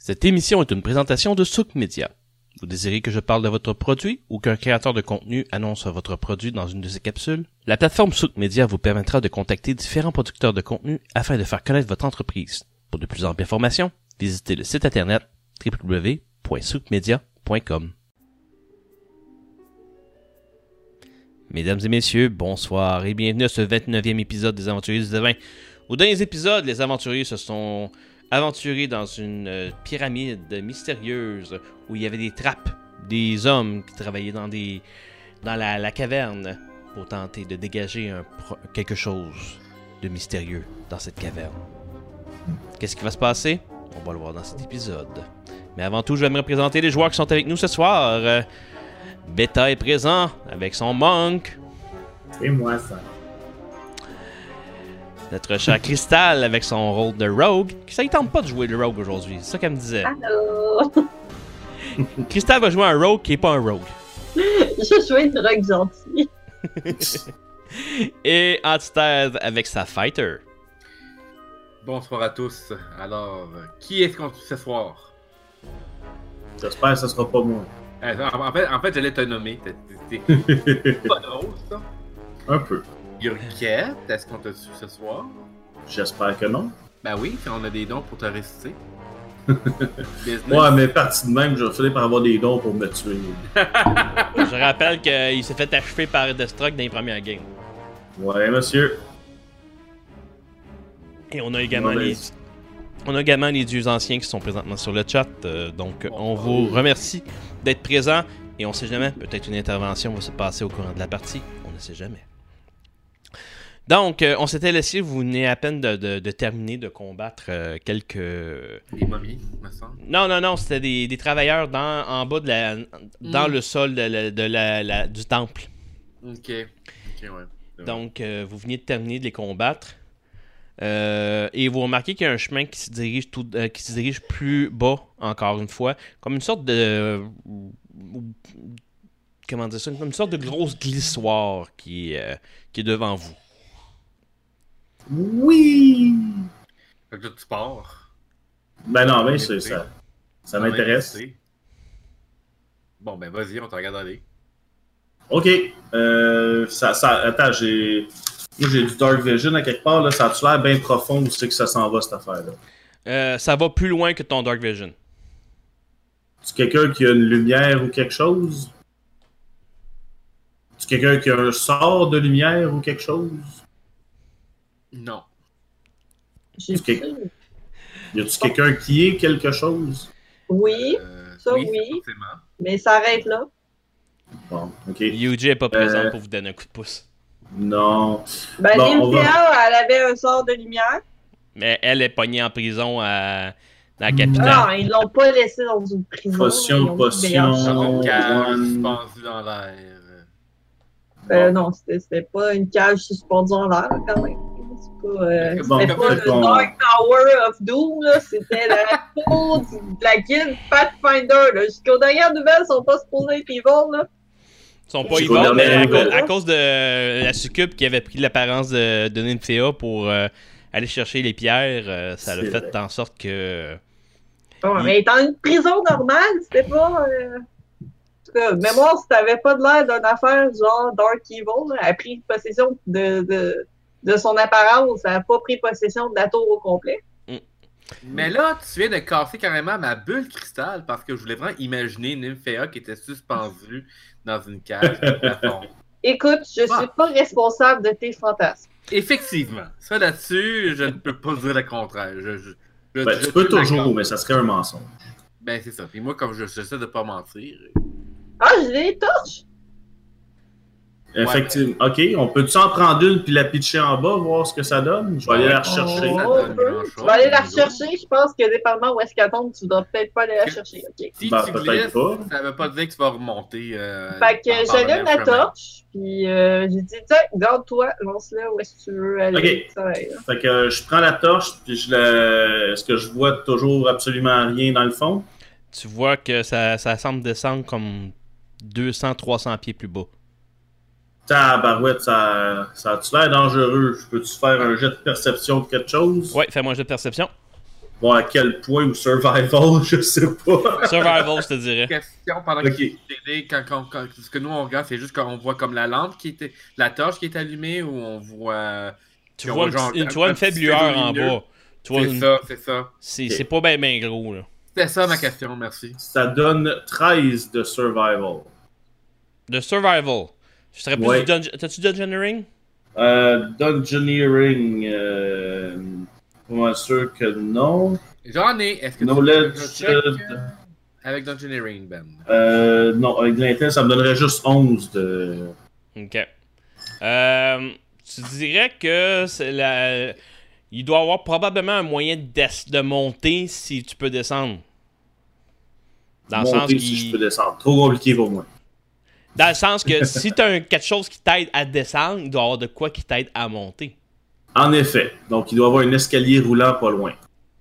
Cette émission est une présentation de Souk Media. Vous désirez que je parle de votre produit ou qu'un créateur de contenu annonce votre produit dans une de ses capsules? La plateforme Souk Media vous permettra de contacter différents producteurs de contenu afin de faire connaître votre entreprise. Pour de plus amples informations, visitez le site internet www.soukmedia.com. Mesdames et messieurs, bonsoir et bienvenue à ce 29e épisode des Aventuriers du Devin. Aux derniers épisodes, les aventuriers se sont aventurés dans une pyramide mystérieuse où il y avait des trappes, des hommes qui travaillaient dans la caverne pour tenter de dégager quelque chose de mystérieux dans cette caverne. Qu'est-ce qui va se passer? On va le voir dans cet épisode. Mais avant tout, je vais me présenter les joueurs qui sont avec nous ce soir. Beta est présent avec son monk. C'est moi ça. Notre cher Crystal avec son rôle de rogue. Ça ne tente pas de jouer le rogue aujourd'hui, c'est ça qu'elle me disait. Allô! Crystal va jouer un rogue qui n'est pas un rogue. Je joue une rogue gentille. Et Antithèse avec sa fighter. Bonsoir à tous. Alors, qui est-ce qu'on tue ce soir? J'espère que ce sera pas moi. En fait, j'allais te nommer. T'es pas drôle, ça? Un peu. Yurket, est-ce qu'on te tue ce soir? J'espère que non. Ben oui, on a des dons pour te réciter. Ouais, mais parti de même, je vais finir par avoir des dons pour me tuer. Je rappelle qu'il s'est fait achever par Destruct dans les premières games. Ouais, monsieur. Et on a également les dieux anciens qui sont présentement sur le chat. Donc, on vous remercie d'être présents. Et on sait jamais, peut-être une intervention va se passer au courant de la partie. On ne sait jamais. Donc, on s'était laissé, vous venez à peine de terminer de combattre quelques... Des momies, me semble. Non, c'était des travailleurs en bas dans le sol du temple. Ok, ouais. Donc, vous venez de terminer de les combattre. Et vous remarquez qu'il y a un chemin qui se dirige plus bas, encore une fois, comme une sorte de... Comment dire ça? Comme une sorte de grosse glissoire qui est devant vous. Oui! Fait que là, tu pars. Ben non, ben c'est ça. Ça m'intéresse. Bon, ben vas-y, on te regarde aller. Ok. Attends, j'ai du Dark Vision à quelque part, là. Ça a-tu l'air bien profond où c'est que ça s'en va, cette affaire-là? Ça va plus loin que ton Dark Vision. C'est quelqu'un qui a une lumière ou quelque chose? C'est quelqu'un qui a un sort de lumière ou quelque chose? Non. J'ai Y a-tu quelqu'un qui est quelque chose? Oui, ça oui. Forcément. Mais ça arrête là. Bon, ok. Yuji est pas présent pour vous donner un coup de pouce. Non. Ben, Bon, Nymphéa, elle avait un sort de lumière. Mais elle est pognée en prison dans la capitale. Non, ils l'ont pas laissée dans une prison. Potion. Dans une cage One. suspendue dans l'air. Non, c'était pas une cage suspendue en l'air, quand même. C'était Bon, pas le Dark Tower of Doom, là. C'était la cour de la guilde Pathfinder, là. Jusqu'aux dernières nouvelles, ils sont pas supposés être evil, là. Ils sont pas Jusqu'aux evil, mais dernières à cause de la succube qui avait pris l'apparence de Nymphéa pour aller chercher les pierres, ça a fait en sorte que... Ouais, mais étant une prison normale, c'était pas... En tout cas, mémoire, si t'avais pas de l'air d'une affaire genre Dark Evil, là, elle a pris possession de son apparence, elle a pas pris possession de la tour au complet. Mais là, tu viens de casser carrément ma bulle cristal parce que je voulais vraiment imaginer Nymphéa qui était suspendue dans une cage de plafond. Écoute, je suis pas responsable de tes fantasmes. Effectivement. Ça là-dessus, je ne peux pas dire le contraire. Ben, tu peux toujours, mais ça serait un mensonge. Ben, c'est ça. Puis moi, comme j'essaie de pas mentir. Ah, j'ai des torches! Effectivement. Ok, on peut s'en prendre une puis la pitcher en bas, voir ce que ça donne? Je vais aller la rechercher. Tu vas aller la rechercher, je pense que dépendamment où est-ce qu'elle tombe, tu voudras peut-être pas aller la chercher, ok? Si Ben, tu peut-être glisses, pas. ça veut pas dire que tu vas remonter. Fait que j'allume la torche, puis j'ai dit, tiens, garde-toi, lance-la où est-ce que tu veux aller. Ok. Ça va, là. Fait que je prends la torche, puis est-ce que je vois toujours absolument rien dans le fond? Tu vois que ça semble descendre comme 200-300 pieds plus bas. Tabarouette, ça a-tu l'air dangereux? Peux-tu faire un jet de perception de quelque chose? Ouais, fais-moi un jet de perception. Bon, à quel point ou survival, je sais pas. Survival, je te dirais. Question pendant que ce que nous on regarde, c'est juste qu'on voit comme la lampe la torche qui est allumée ou on voit. Tu vois une faible lueur en bas. C'est ça. C'est pas bien gros, là. C'était ça ma question, merci. Ça donne 13 de survival. De survival. Je serais plus du T'as-tu Dungeoneering? Dungeoneering, pas mal sûr que non. J'en ai. Est-ce que Knowledge, avec Dungeoneering, Ben? Non, avec l'intel, ça me donnerait juste 11 de... Ok. Tu dirais que il doit y avoir probablement un moyen de monter si tu peux descendre. Dans le sens si je peux descendre. Trop compliqué pour moi. Dans le sens que si tu as quelque chose qui t'aide à descendre, il doit y avoir de quoi qui t'aide à monter. En effet. Donc, il doit y avoir un escalier roulant pas loin.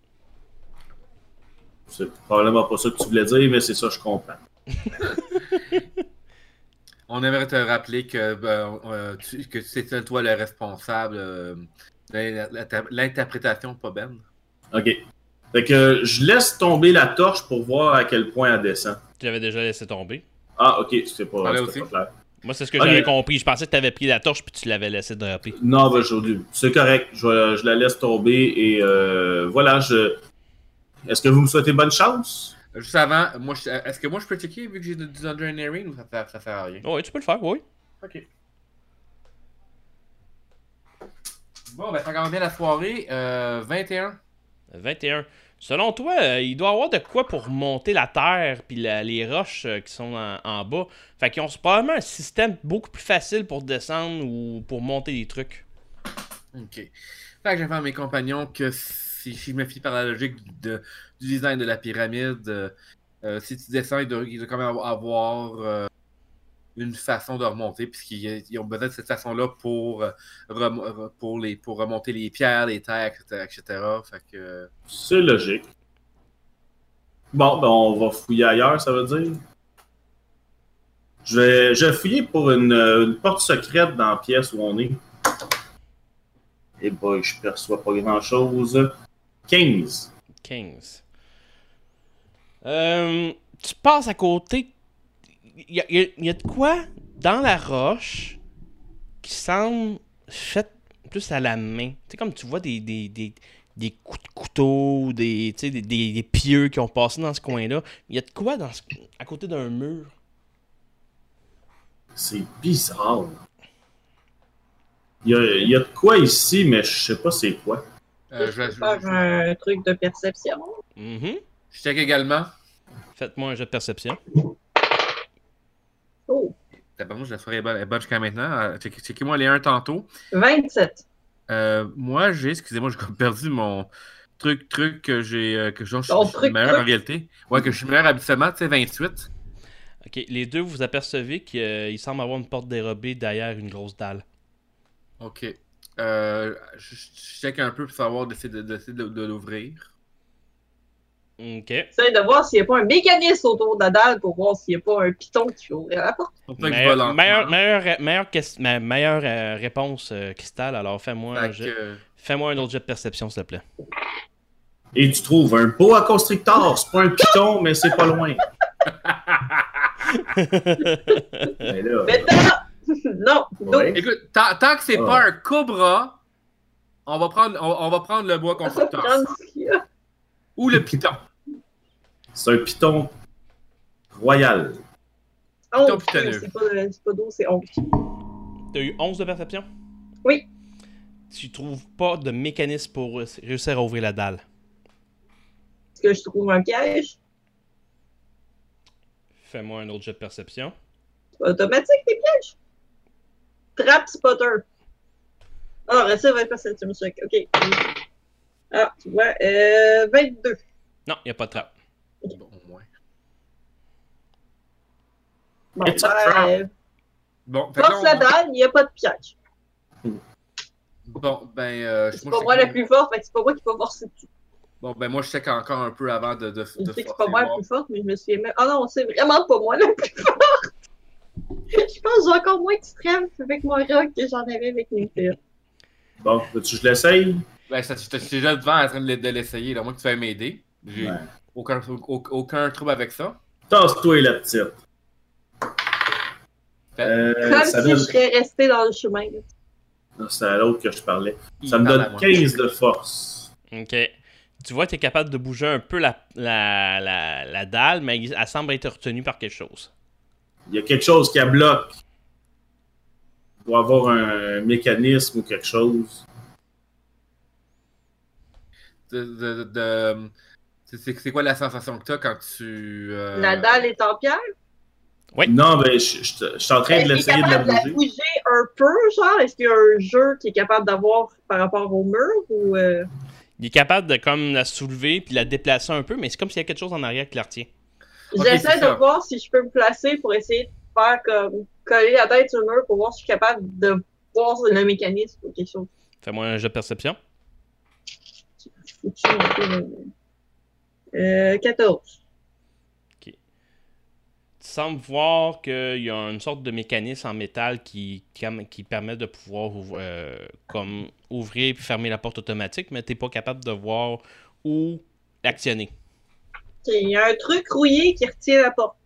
C'est probablement pas ça que tu voulais dire, mais c'est ça, je comprends. On aimerait te rappeler que c'est toi le responsable de l'interprétation, pas Ben. OK. Fait que je laisse tomber la torche pour voir à quel point elle descend. Tu l'avais déjà laissé tomber. Ah, OK, c'est pas clair. Moi, c'est ce que j'avais compris. Je pensais que tu avais pris la torche puis tu l'avais laissé dropper. Non, ben, c'est correct. Je la laisse tomber et voilà. Est-ce que vous me souhaitez bonne chance? Juste avant, est-ce que moi je peux checker vu que j'ai du Dungeoneering ou ça sert à rien? Oui, tu peux le faire, oui. Ok. Bon, ben ça commence bien la soirée. 21. 21. Selon toi, il doit y avoir de quoi pour monter la terre puis les roches qui sont en bas. Fait qu'ils ont probablement un système beaucoup plus facile pour descendre ou pour monter des trucs. Ok. Fait que j'ai fait à mes compagnons que si je me fie par la logique du design de la pyramide, si tu descends, il doit quand même avoir une façon de remonter, puisqu'ils ont besoin de cette façon-là pour remonter les pierres, les terres, etc. Fait que... C'est logique. Bon, ben on va fouiller ailleurs, ça veut dire. Je vais fouiller pour une porte secrète dans la pièce où on est. Et boy, je perçois pas grand-chose. 15. 15. Tu passes à côté. Il y a de quoi dans la roche qui semble fait plus à la main. Tu sais, comme tu vois des coups de couteau, des pieux qui ont passé dans ce coin-là. Il y a de quoi à côté d'un mur. C'est bizarre. Il y a de quoi ici, mais je sais pas c'est quoi. Je vais faire un truc de perception. Mm-hmm. Je check également. Faites-moi un jet de perception. Oh. D'abord, je la ferai bonne jusqu'à maintenant. Checkez-moi les 1 tantôt. 27. Moi, excusez-moi, j'ai perdu mon truc que j'ai que je suis meilleur en réalité. Ouais, que je suis meilleur habituellement, tu sais, 28. Ok, les deux, vous apercevez qu'il semble avoir une porte dérobée derrière une grosse dalle. Ok. Je check un peu pour savoir d'essayer de l'ouvrir. Ok. J'essaie de voir s'il n'y a pas un mécanisme autour de la dalle pour voir s'il n'y a pas un piton qui fait ouvrir la porte. Meilleure réponse, Cristal. Alors fais-moi un autre jet de perception, s'il te plaît. Et tu trouves un boa constrictor. C'est pas un piton, mais c'est pas loin. Mais là, non. Ouais. Écoute, tant que c'est pas un cobra, on va prendre le bois constructeur. Ou le piton. C'est un piton royal. Oh, c'est pas d'eau, c'est 11. T'as eu 11 de perception? Oui. Tu trouves pas de mécanisme pour réussir à ouvrir la dalle? Est-ce que je trouve un piège? Fais-moi un autre jet de perception. C'est automatique, les pièges? Trap spotter. Ah, reste 20 perception, ok. Ah, tu vois, 22. Non, il n'y a pas de trappe. Bon, au moins. Bon, force la dalle, il n'y a pas de piège. Bon, c'est pas moi la plus forte, fait que c'est pas moi qui peux forcer dessus. Bon, moi, je check encore un peu avant de je sais que c'est pas moi la plus forte, mais je me suis aimé. Ah non, c'est vraiment pas moi la plus forte. Je pense que j'ai encore moins de strength avec mon rock que j'en avais avec Nintendo. Bon, veux-tu que je l'essaye? Ben, je suis déjà devant en train de l'essayer, là. Moi que tu vas m'aider. J'ai aucun trouble avec ça. Tasse-toi la petite. Comme si je serais resté dans le chemin. C'est à l'autre que je parlais. Ça me donne 15 de force. Ok. Tu vois, tu es capable de bouger un peu la dalle, mais elle semble être retenue par quelque chose. Il y a quelque chose qui la bloque. Il doit avoir un mécanisme ou quelque chose. C'est quoi la sensation que tu as quand tu... La dalle est en pierre? Oui. Non, mais je suis en train de l'essayer de la bouger. Est-ce qu'il est capable de la bouger un peu, genre? Est-ce qu'il y a un jeu qui est capable d'avoir par rapport au mur? Ou Il est capable de comme la soulever puis la déplacer un peu, mais c'est comme s'il y a quelque chose en arrière qui la retient. J'essaie de voir si je peux me placer pour essayer de faire comme coller la tête sur le mur pour voir si je suis capable de voir le mécanisme ou quelque chose. Fais-moi un jeu de perception. 14. Tu sembles voir qu'il y a une sorte de mécanisme en métal qui permet de pouvoir comme ouvrir et fermer la porte automatique, mais tu n'es pas capable de voir où l'actionner. Il y a un truc rouillé qui retient la porte.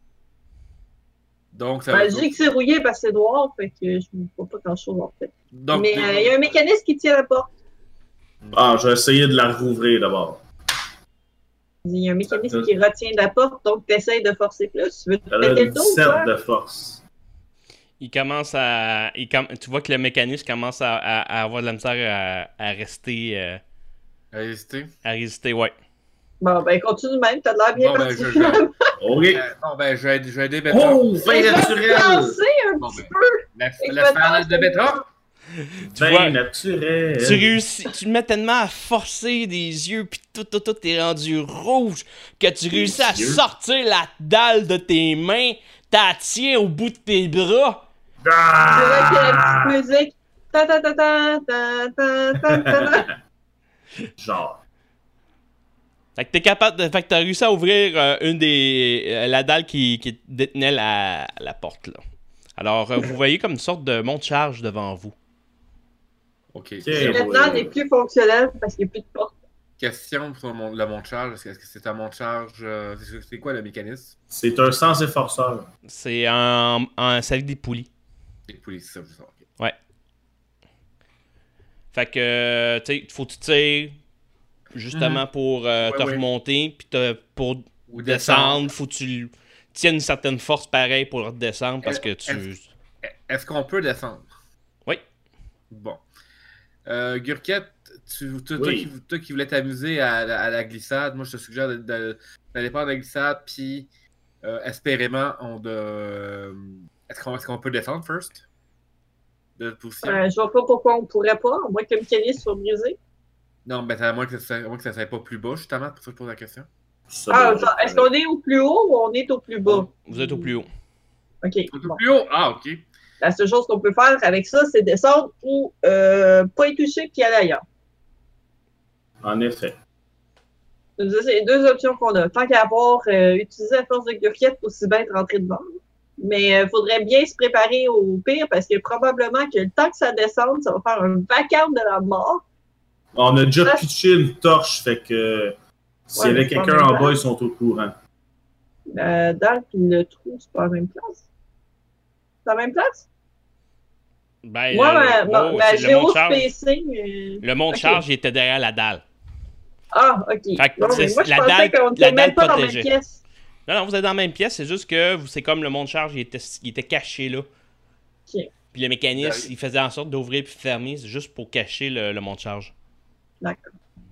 Donc, ça je dis que c'est rouillé parce que c'est noir, fait que je ne vois pas grand-chose en fait. Donc, mais il y a un mécanisme qui tient la porte. Ah, je vais essayer de la rouvrir d'abord. Il y a un mécanisme qui retient la porte, donc tu essaies de forcer plus. Tu veux te péter le dos, 17 de force. Tu vois que le mécanisme commence à avoir de la misère à rester... à résister? À résister, ouais. Bon, ben continue même, t'as l'air bien parti. OK. Bon, ben, je vais aider Béton. Oh, fin naturel! Un petit peu. Laisse faire de Béton. Fin naturel. Tu réussis, tu mets tellement à forcer des yeux, pis tout est rendu rouge, que tu réussis à sortir la dalle de tes mains, t'as tiens au bout de tes bras. C'est vrai qu'il y a la petite musique. Ta ta ta ta ta ta ta ta. Genre. Fait que t'es capable de. Fait que t'as réussi à ouvrir la dalle qui détenait la porte, là. Alors, vous voyez comme une sorte de monte-charge devant vous. OK. Maintenant, elle n'est plus fonctionnelle parce qu'il n'y a plus de porte. Question sur le monte-charge. Est-ce que c'est un monte-charge? C'est quoi le mécanisme? C'est un sans efforceur. C'est c'est avec des poulies. Des poulies, c'est ça. OK. Ouais. Fait que, tu sais, faut que tu tires justement pour te remonter, puis pour descendre, faut que tu tiennes une certaine force pareille pour redescendre parce que tu... Est-ce qu'on peut descendre? Oui. Bon. Gurket, toi qui voulais t'amuser à la glissade, moi je te suggère d'aller prendre la glissade, puis espérément, est-ce qu'on peut descendre first? De position? Je vois pas pourquoi on pourrait pas, à moins que le mécanisme soit brisé. Non, mais à moins que ça ne soit pas plus bas, justement, pour ça que je pose la question. Est-ce qu'on est au plus haut ou on est au plus bas? Vous êtes au plus haut. OK. Au plus haut? Ah, OK. La seule chose qu'on peut faire avec ça, c'est descendre ou pas y toucher puis aller ailleurs. En effet. C'est les deux options qu'on a. Tant qu'à avoir utilisé la force de Gurket, aussi bien être rentré devant. Mais il faudrait bien se préparer au pire parce que probablement que le temps que ça descende, ça va faire un vacarme de la mort. On a déjà pitché une torche, fait que s'il y avait quelqu'un en bas, ils sont au courant. La dalle et le trou, c'est pas la même place? C'est la même place? Ben, moi, ma géospacing... Le monte-charge, il était derrière la dalle. Ah, OK. Fait que moi, je la pensais qu'on n'était même pas protégée. dans la même pièce. Non, vous êtes dans la même pièce, c'est juste que c'est comme le monte-charge, il était caché là. OK. Puis le mécanisme, il faisait en sorte d'ouvrir puis fermer, c'est juste pour cacher le monte-charge. D'accord.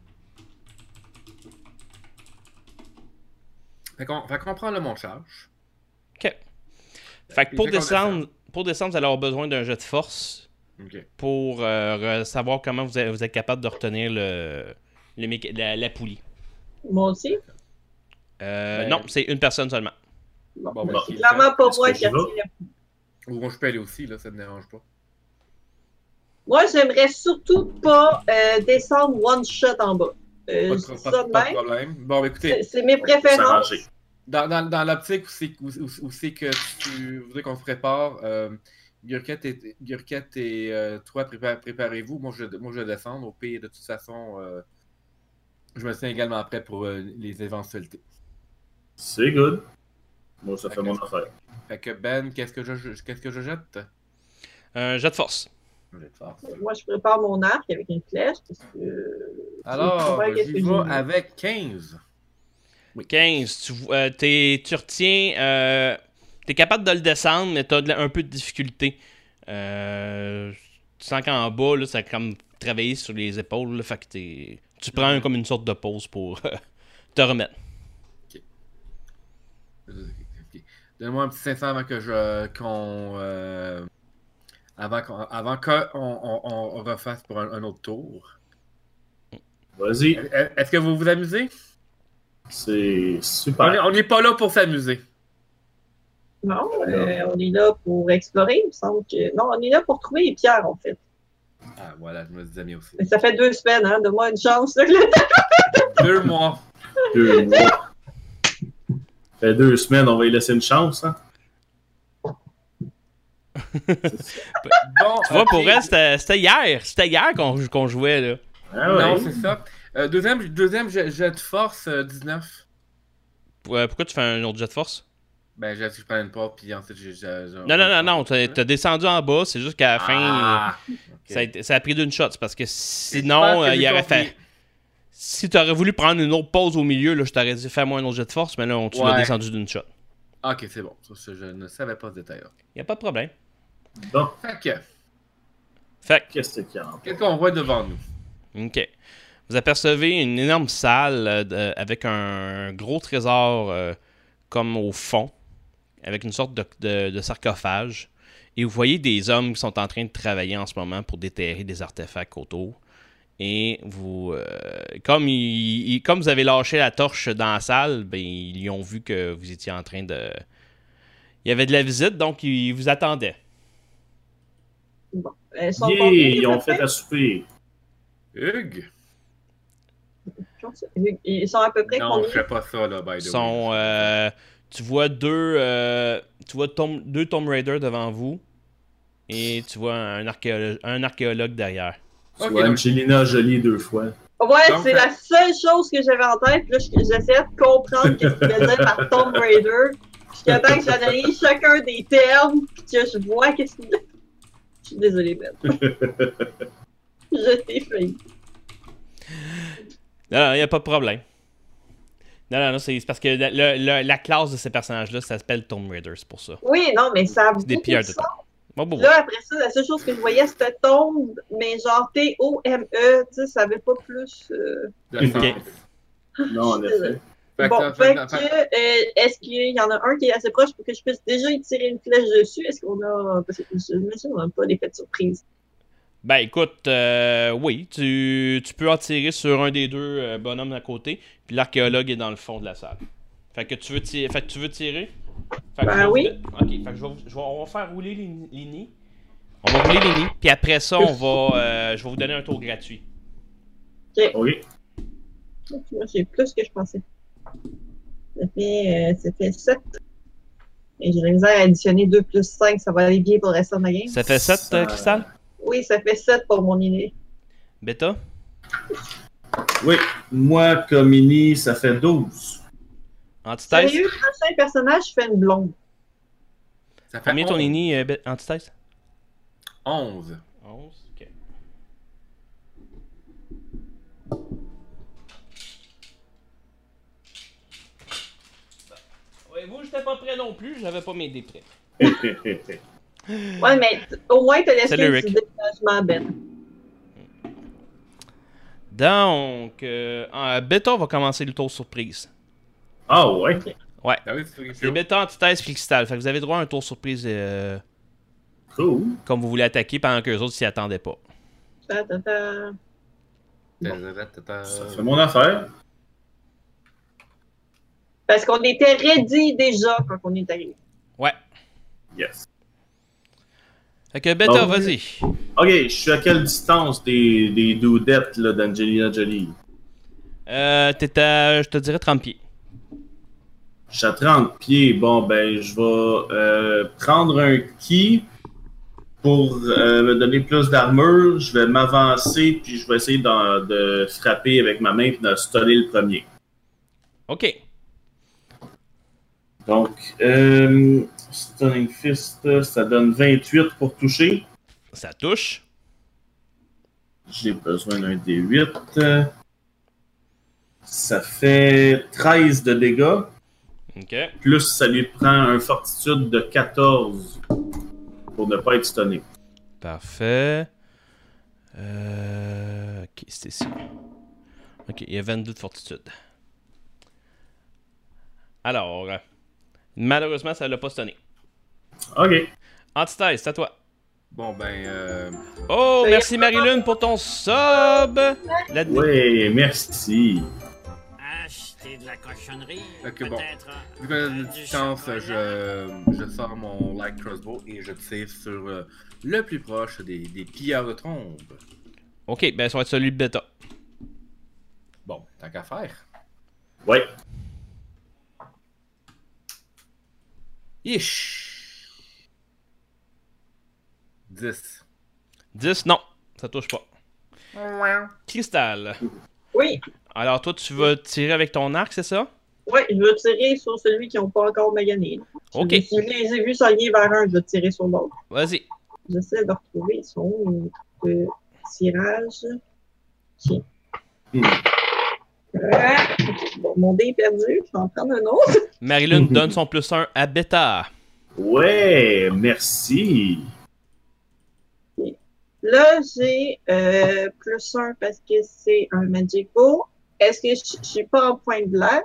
Fait qu'on prend le monte-charge. OK. Fait que pour descendre, vous allez avoir besoin d'un jet de force pour savoir comment vous êtes capable de retenir la poulie. Moi aussi? Non, c'est une personne seulement. Bon, c'est clairement pas moi qui a tiré la poulie. Ou moi, je peux aller aussi, là, ça ne me dérange pas. Moi, j'aimerais surtout pas descendre one shot en bas. Pas de problème. Bon, écoutez. C'est mes préférences. Dans l'optique où c'est que tu voudrais qu'on se prépare, Gurket et toi, préparez-vous. Moi, je vais descendre. Au pire, de toute façon, je me tiens également prêt pour les éventualités. C'est good. Moi, ça fait mon affaire. Fait que Ben, qu'est-ce que je jette? Un jet de force. Moi, je prépare mon arc avec une flèche. Parce que... Alors, j'y vais avec 15. Oui. 15. Tu retiens... t'es capable de le descendre, mais t'as un peu de difficulté. Tu sens qu'en bas, là, ça a comme travaillé sur les épaules. Là, fait que tu prends comme une sorte de pause pour te remettre. Ok. Donne-moi un petit 500 avant que avant qu'on refasse pour un autre tour. Vas-y. Est-ce que vous vous amusez? C'est super. On n'est pas là pour s'amuser. Non, on est là pour explorer, il me semble que... Non, on est là pour trouver les pierres, en fait. Ah, voilà, je me disais bien aussi. Mais ça fait 2 semaines, hein, donne-moi une chance. Là. 2 mois. 2 mois. Ça fait 2 semaines, on va y laisser une chance, hein? Bon, tu vois, pour elle, c'était hier. C'était hier qu'on jouait, là. Ah ouais. Non, c'est ça. Deuxième jet de force, 19. Pourquoi tu fais un autre jet de force? Ben, je prends une part, puis ensuite, Non. T'as descendu en bas, c'est juste qu'à la fin, okay. ça a pris d'une shot. C'est parce que sinon, il aurait fait. Si t'aurais voulu prendre une autre pause au milieu, là, je t'aurais dit fais-moi un autre jet de force, mais là, tu l'as descendu d'une shot. Ok, c'est bon. Ça, je ne savais pas ce détail-là. Y a pas de problème. Bon. Fait qu'est-ce qu'il y a? Qu'est-ce qu'on voit devant nous? Ok. Vous apercevez une énorme salle avec un gros trésor comme au fond, avec une sorte de sarcophage. Et vous voyez des hommes qui sont en train de travailler en ce moment pour déterrer des artefacts autour. Et vous, comme vous avez lâché la torche dans la salle, ben, ils ont vu que vous étiez en train de... Il y avait de la visite, donc ils vous attendaient. Bon. Ils ont fait à souper. Hugues? Ils sont à peu près non, je fais pas ça, là, by the way. Tu vois deux Tomb Raider devant vous et tu vois un archéologue derrière. Tu vois Angelina Jolie 2 fois. Ouais, donc, c'est la seule chose que j'avais en tête. Là, j'essayais de comprendre ce qu'il faisait par Tomb Raider. Jusqu'à temps que j'analyse chacun des termes puis que je vois qu'est-ce qu'il... Je suis désolée, Ben. Je t'ai failli. Non, il n'y a pas de problème. Non, c'est parce que la classe de ces personnages-là, ça s'appelle Tomb Raider, c'est pour ça. Oui, non, mais ça a beaucoup des pierres de sens. Bon. Là, après ça, la seule chose que je voyais, c'était Tomb, mais genre T-O-M-E, tu sais, ça avait pas plus... Ok. Non, en effet. Bon, est-ce qu'il y en a un qui est assez proche pour que je puisse déjà y tirer une flèche dessus? Est-ce qu'on a... Parce que je me suis dit, on n'a pas d'effet de surprise. Ben écoute, oui, tu peux en tirer sur un des deux bonhommes à côté, puis l'archéologue est dans le fond de la salle. Fait que tu veux tirer? Fait que oui. Ok, fait que on va faire rouler les nids. On va rouler les nids, puis après ça, je vais vous donner un tour gratuit. Ok. Oui. Moi, j'ai plus que je pensais. Ça fait 7. Et j'ai la misère à additionner 2 plus 5, ça va aller bien pour le reste de ma game. Ça fait 7, Cristal? Oui, ça fait 7 pour mon inné. Beta? Oui, moi, comme ini, ça fait 12. Antithèse? Sérieux, prochain personnage, je fais une blonde. Ça fait combien ton ini, Antithèse? 11. 11, ok. Ouais, vous, j'étais pas prêt non plus, j'avais pas mes dés prêts. Ouais, mais au moins, t'as laissé un petit déménagement, Ben. Donc, Beta va commencer le tour surprise. Ah ouais? Ouais. Ah oui, c'est Beta, Antithèse, Cristal. Fait que vous avez droit à un tour surprise cool. Comme vous voulez attaquer pendant que les autres s'y attendaient pas. Bon. Ça fait mon affaire. Parce qu'on était ready déjà quand on est arrivé. Ouais. Yes. Fait que Beta, vas-y. Ok, je suis à quelle distance des doudettes là, d'Angelina Jolie? T'es à, je te dirais 30 pieds. Je suis à 30 pieds. Bon, ben, je vais prendre un ki, pour me donner plus d'armure, je vais m'avancer puis je vais essayer de frapper avec ma main et de stunner le premier. OK. Donc, Stunning Fist, ça donne 28 pour toucher. Ça touche. J'ai besoin d'un D8. Ça fait 13 de dégâts. OK. Plus ça lui prend un fortitude de 14 pour ne pas être stunné. Parfait. Ok, c'est ici. Ok, il y a 22 de fortitude. Alors, malheureusement, ça l'a pas stunné. Ok. Antithèse, c'est à toi. Bon, ben. Oh, merci Marilyn pour ton sub! Oui, merci. Acheter de la cochonnerie. Ok, bon. Peut-être. Vu qu'on a une du distance, chocolat. je sors mon light crossbow et je tire sur le plus proche des pilleurs de tombes. Ok, ben ça va être celui de bêta. Bon, tant qu'à faire. Ouais. Ish! 10. 10, non, ça touche pas. Cristal. Oui, Alors toi, tu vas tirer avec ton arc, c'est ça? oui, je vais tirer sur celui qui n'a pas encore magané. Ok. Si je les ai vus s'aligner vers un, je vais tirer sur l'autre. Vas-y. J'essaie de retrouver son tirage. Ok. Bon, mon dé est perdu, je vais en prendre un autre. Marilyn donne son +1 à bêta. Ouais, merci. Là, j'ai +1 parce que c'est un Magical. Est-ce que je suis pas en point blanc?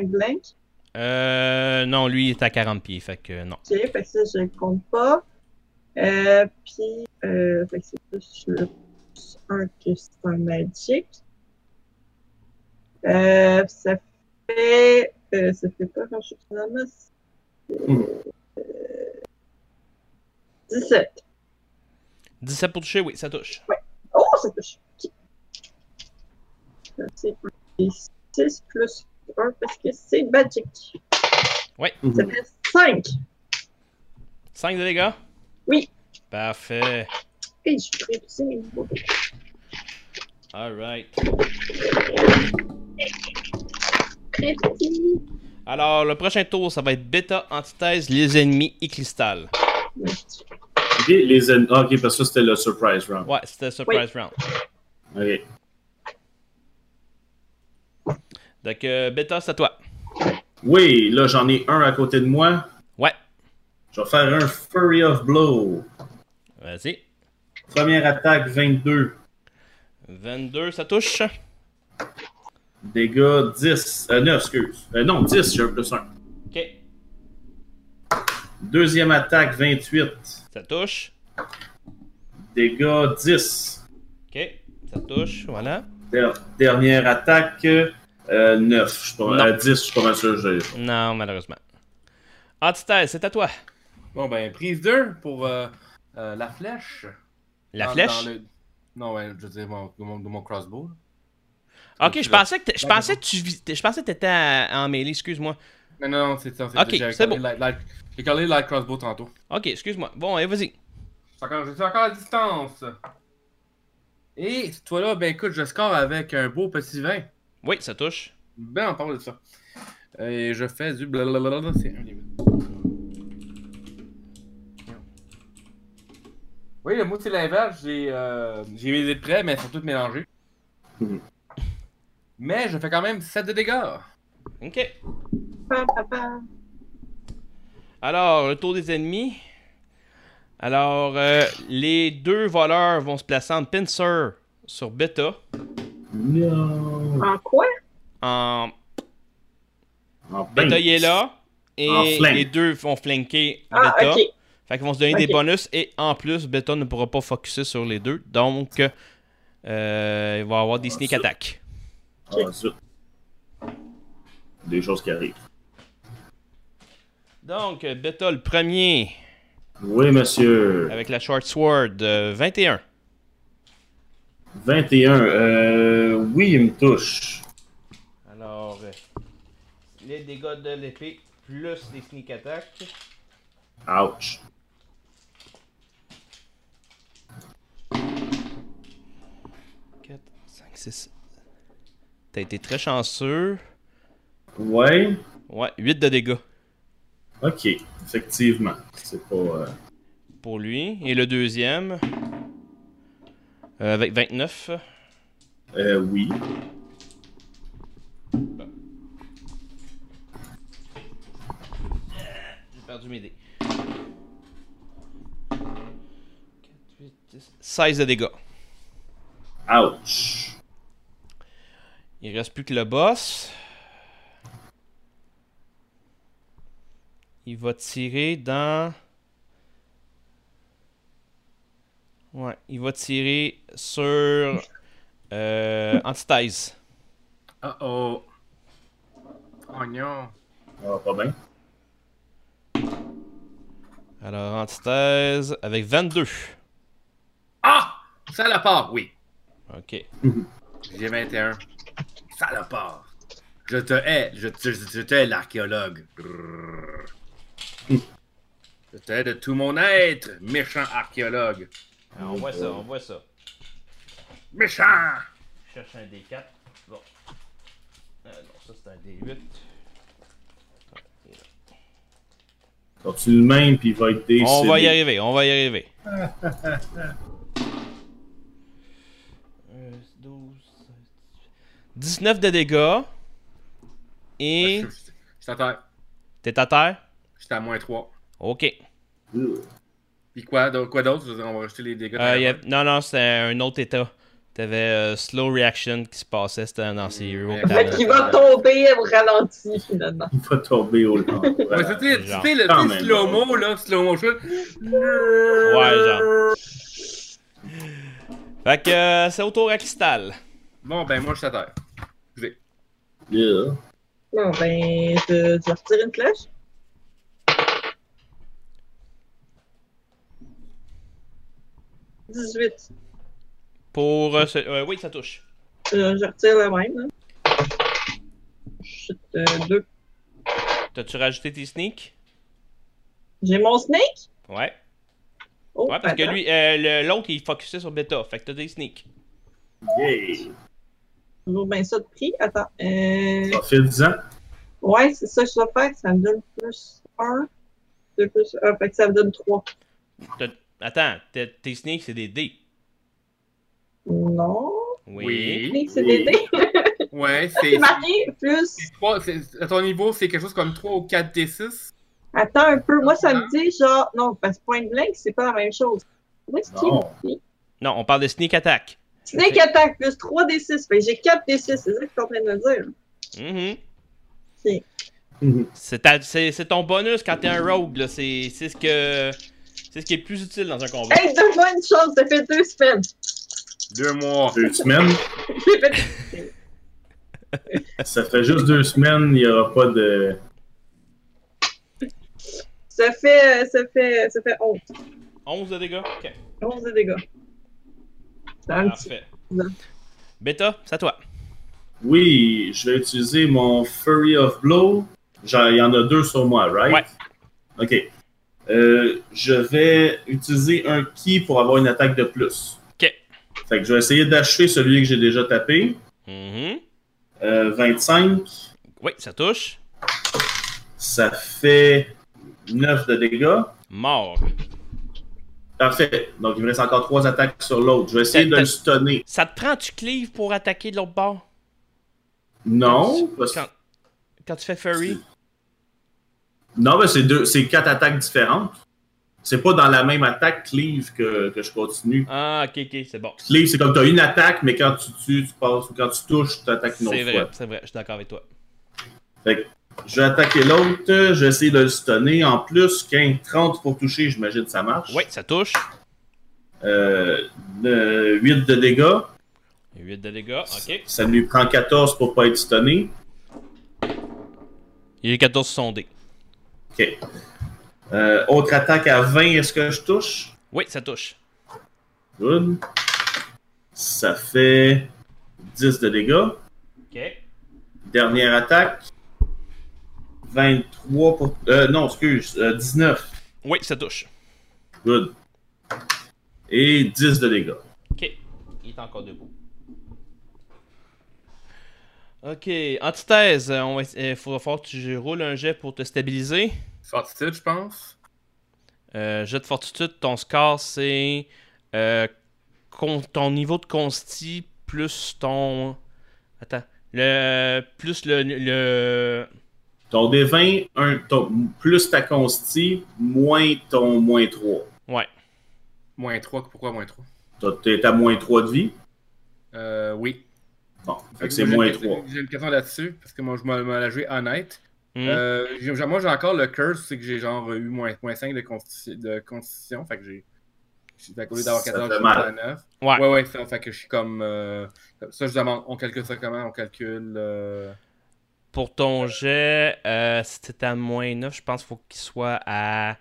Non, lui, il est à 40 pieds, fait que non. Ok, fait que ça, je le compte pas. Puis, fait que c'est plus le +1 que c'est un Magic. Ça fait pas grand-chose finalement. 17. 17 pour toucher, oui, ça touche. Oh, ça touche. Ok. Ça, c'est 6 plus 1 parce que c'est Magic. Ouais. Ça fait 5. 5 de dégâts? Oui. Parfait. Et je peux utiliser mes niveaux. Alright. Très petit. Alors, le prochain tour, ça va être bêta, antithèse, les ennemis et cristal. Ok, les ennemis. Ok, parce que c'était le surprise round. Ouais, c'était surprise round. Ok. Donc, bêta, c'est à toi. Oui, là, j'en ai un à côté de moi. Ouais. Je vais faire un Fury of Blow. Vas-y. Première attaque, 22. 22, ça touche. Dégâts, 10. 9, excuse. Non, 10, j'ai un +1. Ok. Deuxième attaque, 28. Ça touche. Dégâts, 10. Ok. Ça touche, voilà. Dernière attaque, 9. Je suis pas, 10, je suis pas mal sûr. Non, malheureusement. Antithèse, c'est à toi. Bon, ben, prise 2 pour la flèche. La flèche? Non, ouais, je veux dire, mon crossbow. Ok, je pensais que tu étais en mêlée, excuse-moi. Non, c'est ça. Ok, c'est bon. J'ai collé light crossbow tantôt. Ok, excuse-moi. Bon, allez, vas-y. Je suis encore à distance. Et cette fois-là, ben écoute, je score avec un beau petit 20. Oui, ça touche. Ben, on parle de ça. Et je fais du blablabla. C'est un limite. Oui, moi c'est l'inverse. J'ai mis des prêts, mais elles sont toutes mélangées. Mais je fais quand même 7 de dégâts. Ok. Papa. Alors, le tour des ennemis. Alors, les deux voleurs vont se placer en pincer sur bêta. Non. En quoi? En En bêta, il est là. Et En flank. les deux vont flanquer Ah, bêta. ok. Fait qu'ils vont se donner des Ok. bonus. Et en plus, bêta ne pourra pas focuser sur les deux. Donc, il va y avoir des sneak ça. attacks. Ah, zut. Des choses qui arrivent. Donc, bêta le premier. Oui, monsieur. Avec la short sword, 21. 21. Oui, il me touche. Alors, les dégâts de l'épée plus les sneak attacks. Ouch. T'as été très chanceux. Ouais. Ouais, 8 de dégâts. Ok, effectivement. C'est pas... Pour lui. Et le deuxième. Avec 29. Oui. J'ai perdu mes dés. 4, 8, 10, 16 de dégâts. Ouch. Il reste plus que le boss. Il va tirer dans... Ouais, il va tirer sur... Antithèse. Oh. Oh non. Ah, pas bien. Alors, antithèse avec 22. Ah! Salopard, oui. Ok. J'ai 21. Salopard. Je te hais. Je te hais, l'archéologue. Je te hais de tout mon être, méchant archéologue. Alors, on voit ça, on voit ça. Méchant! Je cherche un D4. Bon. Non, ça c'est un D8. Continue le même, puis il va être décédé. On va y arriver, on va y arriver. 12, 19 de dégâts. Et... Je suis à terre. T'es à terre? J'étais à moins 3. Ok. Puis quoi d'autre? Je veux dire, on va rajouter les dégâts. Non, c'était un autre état. T'avais slow reaction qui se passait, c'était dans ces héros. Fait qu'il va tomber au ralenti, finalement. Il va tomber au long. Ouais, c'était le slow-mo, là, slow motion. Ouais, genre. Fait que c'est au tour à Cristal. Bon, ben, moi, je suis à terre. Yeah. Bon, ben, je retire une flèche. « 18. Pour... oui, ça touche. Je retire le même. Hein. Chut, 2. T'as-tu rajouté tes sneaks? J'ai mon snake? Ouais. Oh, Ouais, parce que attends. lui, l'autre, il focusait sur bêta. Fait que t'as des sneaks. Yeah. Toujours bien ça de prix. Attends. Ça fait 10 ans. Ouais, c'est ça que je dois faire. Ça me donne plus 1. 2 plus 1. Fait que ça me donne 3. Attends, tes sneaks, c'est des dés. Non. Oui. C'est des dés. Ouais, C'est marqué plus. À ton niveau, c'est quelque chose comme 3 ou 4 D6. Attends un peu. Moi, ça me dit genre. Non, parce que point blank, c'est pas la même chose. Où est-ce qu'il est? Non, on parle de sneak attack. Snake attack plus 3 D6. Fait que j'ai 4 D6. C'est ça que tu es en train de me dire. Ok. C'est ton bonus quand t'es un rogue, là. C'est ce qui est le plus utile dans un combat. Hey, donne-moi une chance. Ça fait 2 semaines. 2 mois. 2 semaines. Ça fait juste 2 semaines, il n'y aura pas de... Ça fait 11. 11 de dégâts? Ok. 11 de dégâts. C'est un petit. Parfait. Beta, c'est à toi. Oui, je vais utiliser mon Fury of Blow. Il y en a 2 sur moi, right? Ouais. Ok. Je vais utiliser un ki pour avoir une attaque de plus. Ok. Fait que je vais essayer d'achever celui que j'ai déjà tapé. 25. Oui, ça touche. Ça fait 9 de dégâts. Mort. Parfait. Donc, il me reste encore 3 attaques sur l'autre. Je vais essayer de le stunner. Ça te prend tu cleaves pour attaquer de l'autre bord? Non. Quand tu fais Furry? Non, mais c'est 4 attaques différentes. C'est pas dans la même attaque cleave que je continue. Ah, ok, c'est bon. Cleave, c'est comme tu as une attaque, mais quand tu tues, tu passes. Ou quand tu touches, tu attaques une autre fois. C'est vrai, je suis d'accord avec toi. Fait que je vais attaquer l'autre. Je vais essayer de le stunner. En plus, 30 pour toucher, j'imagine que ça marche. Oui, ça touche. 8 de dégâts. 8 de dégâts, ok. Ça lui prend 14 pour pas être stunné. Il est 14 sur son dé. Ok. Autre attaque à 20, est-ce que je touche? Oui, ça touche. Good. Ça fait 10 de dégâts. Ok. Dernière attaque. 23 pour... non, excuse. 19. Oui, ça touche. Good. Et 10 de dégâts. Ok. Il est encore debout. Ok, antithèse, il faudra falloir que tu roules un jet pour te stabiliser. Fortitude, je pense. Jet de fortitude, ton score c'est ton niveau de consti plus ton... Attends. Plus le... Ton D20, plus ta consti, moins ton moins 3. Ouais. Moins 3, pourquoi moins 3? T'es à moins 3 de vie? Oui. Bon, fait que c'est moins 3. J'ai une question là-dessus, parce que moi, je me la joué honnête. Mm. Moi, j'ai encore le curse, c'est que j'ai genre eu moins 5 de constitution, fait que j'ai... Fait qu'au lieu d'avoir 14, je suis à 9. Ouais, fait que je suis comme... ça, je demande, on calcule ça comment? On calcule... Pour ton jet, si t'es à moins 9, je pense qu'il faut qu'il soit à...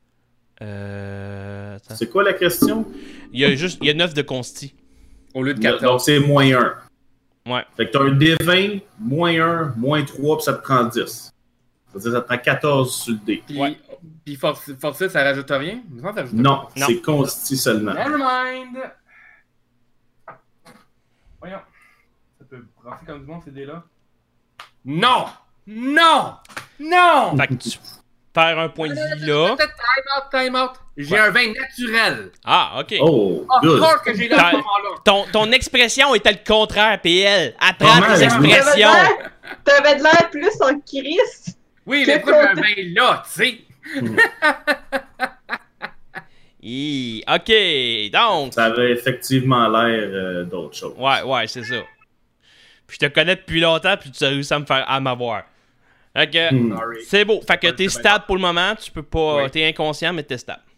C'est quoi la question? Il y a 9 de consti. Au lieu de 14. Donc c'est moins 1. Ouais. Fait que t'as un D20, moins 1, moins 3, puis ça te prend 10. C'est-à-dire ça te prend 14 sur le D. Puis fortitude, ça rajoute rien? Non, c'est consti seulement. Nevermind! Voyons. Ça peut brasser comme du monde, ces dés-là? Non! Non! Non! Fait que tu perds un point de vie là. Time out! J'ai un 20 naturel! Ah, ok. Oh, Of good. course que j'ai là à ce moment-là! Ton expression était le contraire, PL. Apprends tes expressions. T'avais de l'air plus en crise. Oui, mais pourquoi j'ai un 20 là, tu sais? Ok, donc. Ça avait effectivement l'air d'autre chose. Ouais, c'est ça. Puis je te connais depuis longtemps, puis tu as réussi à m'avoir. Fait que, c'est beau. Fait que t'es stable pour le moment, tu peux pas. Oui. T'es inconscient, mais t'es stable.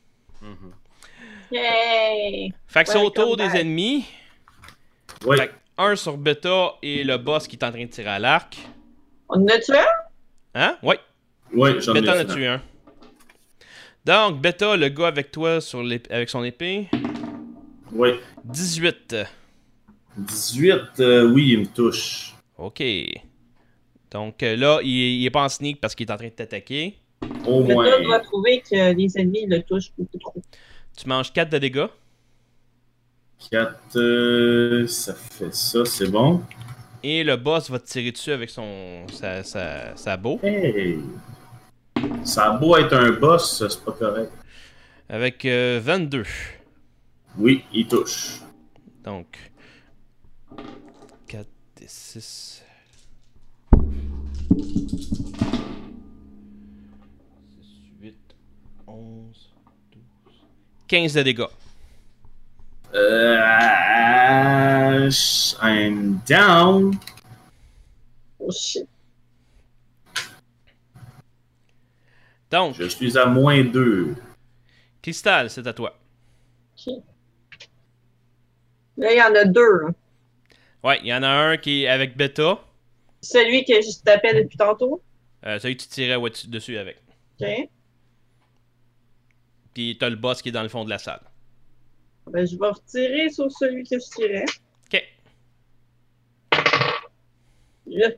Yay! Fait que c'est au tour Welcome des ennemis. Oui. Fait que un sur Beta et le boss qui est en train de tirer à l'arc. On en a tué un? Hein? Oui. Oui, j'en ai Beta en a fait. tué un. Donc, Beta, le gars avec toi avec son épée. Oui. 18. 18, oui, il me touche. Ok. Donc là, il est pas en sneak parce qu'il est en train de t'attaquer. Au Le moins. gars doit trouver que les ennemis le touchent beaucoup trop. Tu manges 4 de dégâts. 4, ça fait ça, c'est bon. Et le boss va te tirer dessus avec sa bow. Hey! Ça a beau être un boss, c'est pas correct. Avec 22. Oui, il touche. Donc, 4 et 6. 8, 11, 12. 15 de dégâts. I'm down. Oh shit. Donc, Je suis à moins 2. Crystal, c'est à toi. Ok. Là, il y en a deux. Hein. Ouais, il y en a un qui est avec Beta. Celui que je t'appelle depuis tantôt. Celui que tu tirais dessus avec. Ok. Puis t'as le boss qui est dans le fond de la salle. Ben, je vais retirer sur celui que je tirais. Ok. Yeah.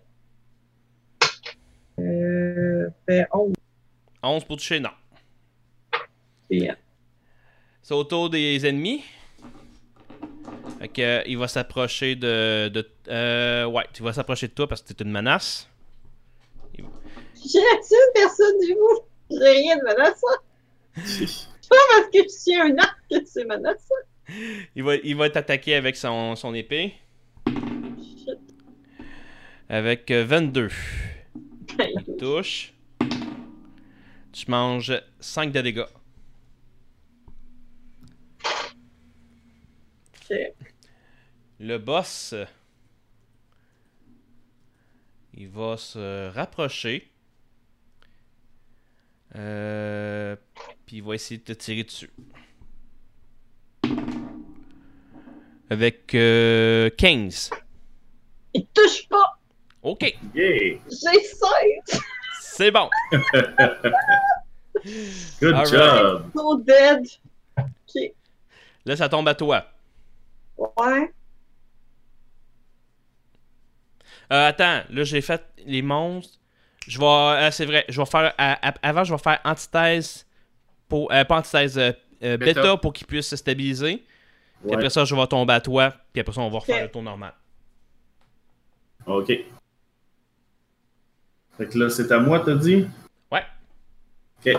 Fait 11. 11 pour toucher, non. Yeah. C'est au tour des ennemis. Fait que, il va s'approcher ouais, il va s'approcher de toi parce que t'es une menace. J'ai une personne du coup. J'ai rien de menaçant. C'est pas parce que je tiens un arc que c'est menaçant. Il va t'attaquer avec son épée. Shit. Avec 22. Ça touche. Tu manges 5 de dégâts. Ok. Le boss, il va se rapprocher. Puis il va essayer de te tirer dessus. Avec 15. Il touche pas. Ok, Yeah! J'ai 5. c'est bon. Good All job! So dead. Ok. Là, ça tombe à toi. Ouais. Attends, là, j'ai fait les monstres. Je vais. C'est vrai, je vais faire. Avant, je vais faire antithèse. Pas antithèse. Bêta pour qu'il puisse se stabiliser. Puis Ouais. après ça, je vais tomber à toi. Puis après ça, on va refaire Ok. le tour normal. Ok. Fait que là, c'est à moi, t'as dit? Ouais. OK.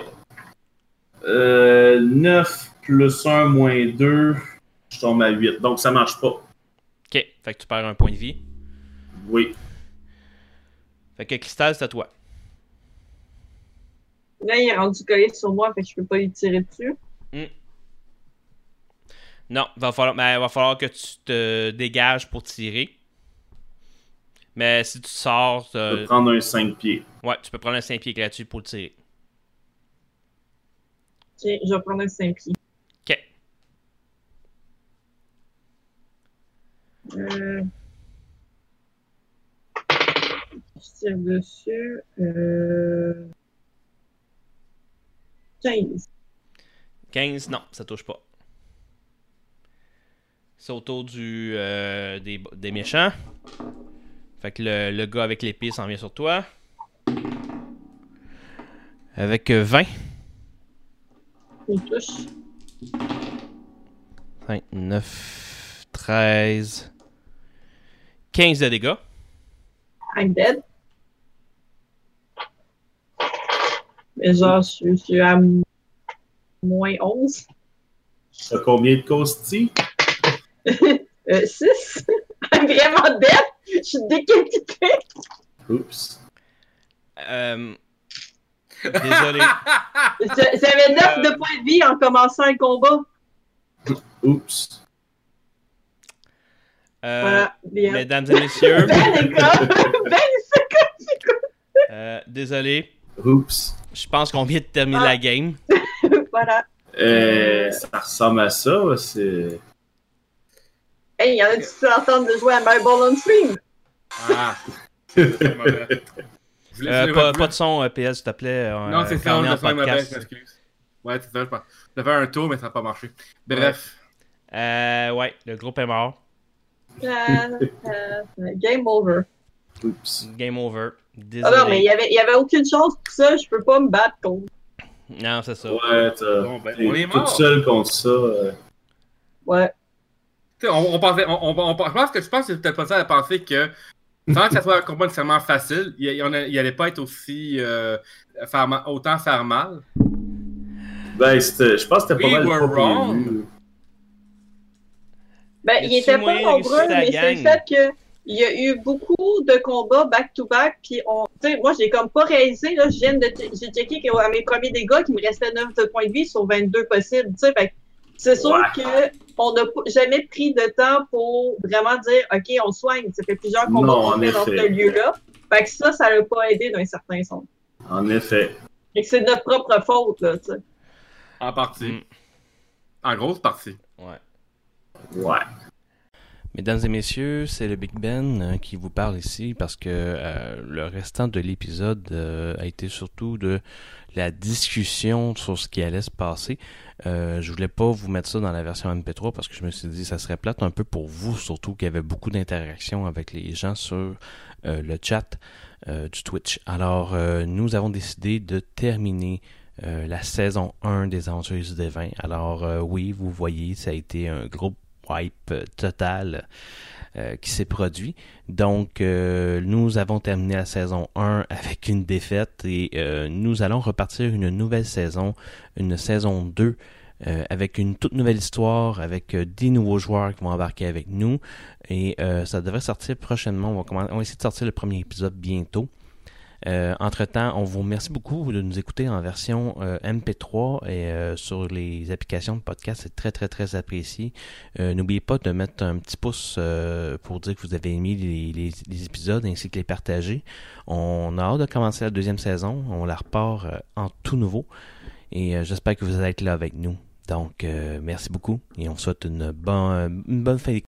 9 plus 1 moins 2, je tombe à 8. Donc, ça marche pas. OK. Fait que tu perds un point de vie. Oui. Fait que Cristal, c'est à toi. Là, il est rendu collé sur moi, fait que je peux pas lui tirer dessus. Non, il va falloir que tu te dégages pour tirer. Mais si tu sors... Je peux prendre un 5 pieds. Ouais, tu peux prendre un 5 pieds gratuit pour le tirer. Ok, je vais prendre un 5 pieds. OK. Je tire dessus. 15. 15, non, ça touche pas. C'est autour des méchants. Fait que le gars avec l'épée s'en vient sur toi. Avec 20. Il touche. 5, 9, 13. 15 de dégâts. I'm dead. Mais genre, je suis à moins 11. T'as combien de costilles? 6. I'm vraiment dead. Je suis décapité. Oups. Désolé. J'avais 9 de points de vie en commençant le combat. Oups. Voilà. Bien. Mesdames et messieurs. Désolé. Oups. Je pense qu'on vient de terminer la game. Voilà. Ça ressemble à ça, c'est... Hey, y'en a qui s'entendent de jouer à My Ball on Stream? Ah! Pas de son, PS, s'il te plaît. Non, c'est ça, on est en le son est mauvais, podcast. je m'excuse. Ouais, c'est ça, je pense. J'ai fait un tour, mais ça n'a pas marché. Bref. Ouais, le groupe est mort. Game over. Oups. Game over. Ah Désolé. non, mais il y avait aucune chance pour ça, je peux pas me battre contre. Non, c'est ça. Ouais, Bon, ben, on est t'es mort. tout seul contre ça. Ouais. Tu sais, on pensait. Je pense que c'est peut-être pas ça à penser que. Sans que ça soit un combat nécessairement facile, il allait pas être aussi. Autant faire mal. Ben, je pense que c'était We pas mal were pas wrong. prévu. Ben, Y il a-tu était pas moyen de nombreux, réussir à mais c'est le gang? fait que il y a eu beaucoup de combats back-to-back, puis tu sais, moi, j'ai comme pas réalisé, là, j'ai checké qu'à mes premiers dégâts, qu'il me restait 9 de points de vie sur 22 possibles, tu sais, fait que c'est sûr qu'on n'a jamais pris de temps pour vraiment dire, OK, on soigne, ça fait plusieurs combats Non, qu'on en fait dans effet. ce lieu-là, fait que ça l'a pas aidé d'un certain sens. En effet. Et que c'est de notre propre faute, là, tu sais. En partie. Mm. En grosse partie. Ouais. Ouais. Mesdames et messieurs, c'est le Big Ben qui vous parle ici parce que le restant de l'épisode a été surtout de la discussion sur ce qui allait se passer. Je voulais pas vous mettre ça dans la version MP3 parce que je me suis dit ça serait plate un peu pour vous, surtout qu'il y avait beaucoup d'interactions avec les gens sur le chat du Twitch. Alors, nous avons décidé de terminer la saison 1 des Aventuriers du Dévin. Alors, oui, vous voyez, ça a été un gros wipe total qui s'est produit. Donc, nous avons terminé la saison 1 avec une défaite et nous allons repartir une nouvelle saison, une saison 2 avec une toute nouvelle histoire, avec 10 nouveaux joueurs qui vont embarquer avec nous et ça devrait sortir prochainement. On va essayer de sortir le premier épisode bientôt. Entre-temps, on vous remercie beaucoup de nous écouter en version MP3 et sur les applications de podcast, c'est très très très apprécié. N'oubliez pas de mettre un petit pouce pour dire que vous avez aimé les épisodes ainsi que les partager. On a hâte de commencer la deuxième saison, on la repart en tout nouveau et j'espère que vous allez être là avec nous. Donc merci beaucoup et on vous souhaite une bonne fin d'écoute.